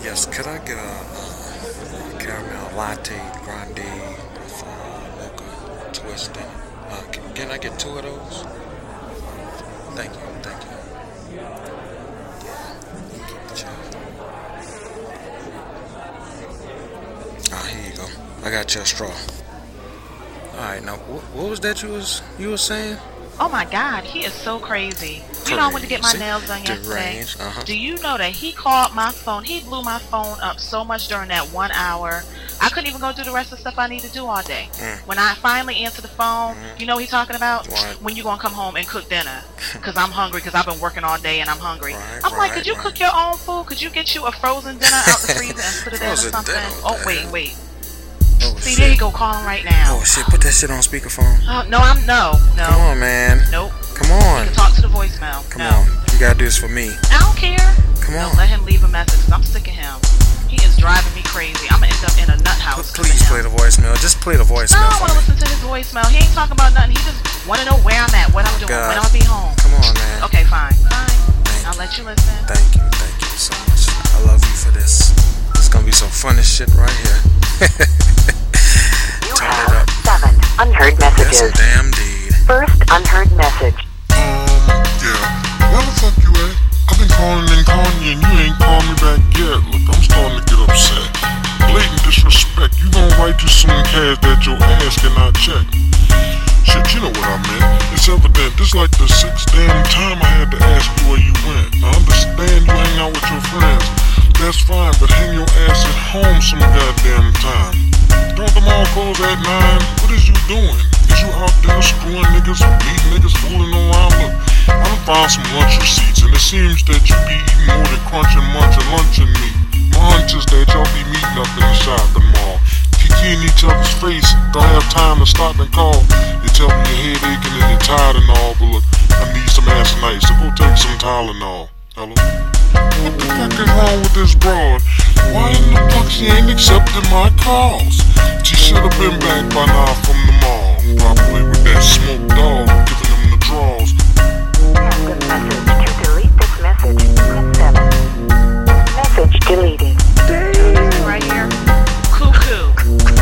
Yes, could I get a caramel latte grande with mocha twist in it? Can I get two of those? Thank you, thank you. Keep the change. Here you go. I got you a straw. All right, now what was that you was saying? Oh my God, he is so crazy. You know, I went to get my nails done yesterday. Do you know that he called my phone? He blew my phone up so much during that 1 hour. I couldn't even go do the rest of the stuff I need to do all day. When I finally answered the phone, you know what he's talking about? What? When you gonna come home and cook dinner? Because I'm hungry, because I've been working all day and I'm hungry. Right, I'm like, could you cook your own food? Could you get you a frozen dinner out the freezer and put it in or something? Oh, wait. Oh, See, shit. there you go, calling right now. Oh shit, put that shit on speakerphone. No. Come on, man. Nope. Come on. You can talk to the voicemail. Come on. You gotta do this for me. I don't care. Come on. No, let him leave a message, because I'm sick of him. He is driving me crazy. I'm gonna end up in a nut house. Please play the voicemail. Just play the voicemail. No, I don't want to listen to his voicemail. He ain't talking about nothing. He just want to know where I'm at, what I'm doing, when I'll be home. Come on, man. Okay, fine. I'll let you listen. Thank you so much. I love you for this. It's gonna be some funny shit right here. You have 7 unheard messages. Yes, damn deed. First unheard message. Yeah. Where the fuck you at? I've been calling you and you ain't called me back yet. Look, I'm starting to get upset. Blatant disrespect. You gon' write you some cash that your ass cannot check. Shit, you know what I meant. It's evident. This like the 6th damn time I had to ask you where you went. I understand you hang out with your friends. That's fine, but hang your ass at home some goddamn time. Don't the mall close at 9? What is you doing? Is you out there screwing niggas, beating niggas, fooling around? Look, I done found some lunch receipts, and it seems that you be eating more than crunching, munching, luncheon meat. My hunch is that y'all be meeting up in the shopping mall, kicking each other's face, don't have time to stop and call. You tell me your head aching and you're tired and all, but look, I need some ass night, so go take some Tylenol. Hello? What the fuck is wrong with this broad? Why in the fuck she ain't accepting my calls? She should've been back by now from the mall, probably with that smoked dog, giving them the draws. After message. To delete this message, press 7. Message deleted. Right here. Cuckoo.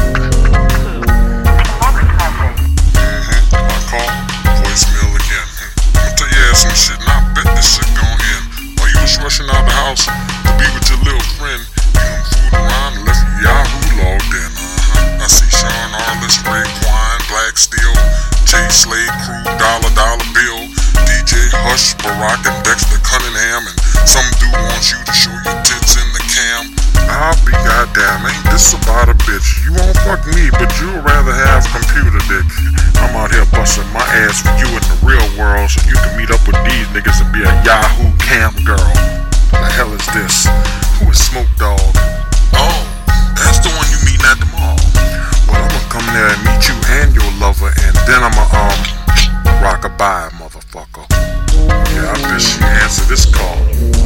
Next message. I call, voicemail again. I'ma tell your ass some shit, and I bet this shit gon' end. While you was rushing out the house to be with your little friend, you done fooled around and left Yahoo logged in. I see Sean Arliss, Raekwon, Black Steel, Jay Slade Crew, Dollar Bill, DJ Hush, Barack and Dexter Cunningham, and some dude wants you to show your tits in the cam. I'll be goddamn, ain't this about a bitch? You won't fuck me, but you'd rather have computer dick. I'm out here busting my ass for you in the real world so you can meet up with these niggas and be a Yahoo camp girl. The hell is this? Who is Smoke Dog? Oh, that's the one you meeting at the mall. Well, I'm gonna come there and meet you and your lover, and then I'ma rock a bye, motherfucker. Yeah, I bet she answered this call.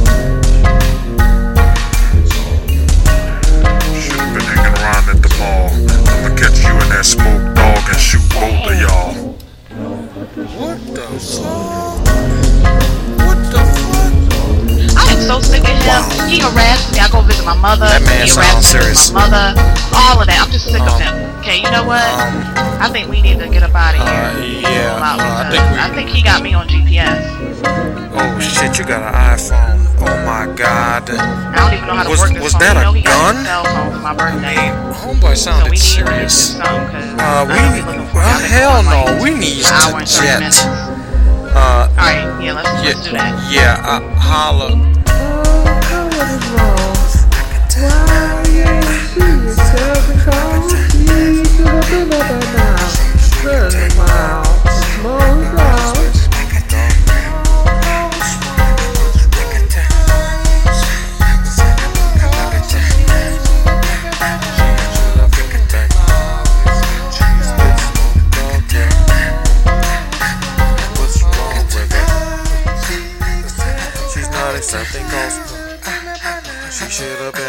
Should've been hanging around at the mall. I'ma catch you and that Smoke Dog and shoot both of y'all. What the fuck? What the fuck? I am so sick of him. He harassed me. I go visit my mother. That man he sounds harassed me serious. with my mother. All of that. I'm just sick of him. Okay, you know what? I think we need to get up out of here. Yeah, I think he got me on GPS. Oh shit, you got an iPhone. Oh my god. I don't even know how to work this Was phone. that You know, a he got gun? his cell phone for my birthday. Homeboy So sounded we need serious. to get something, Well, hell no, we need to jet. Alright, yeah, let's do that. Yeah, holla. Something goes. She should have been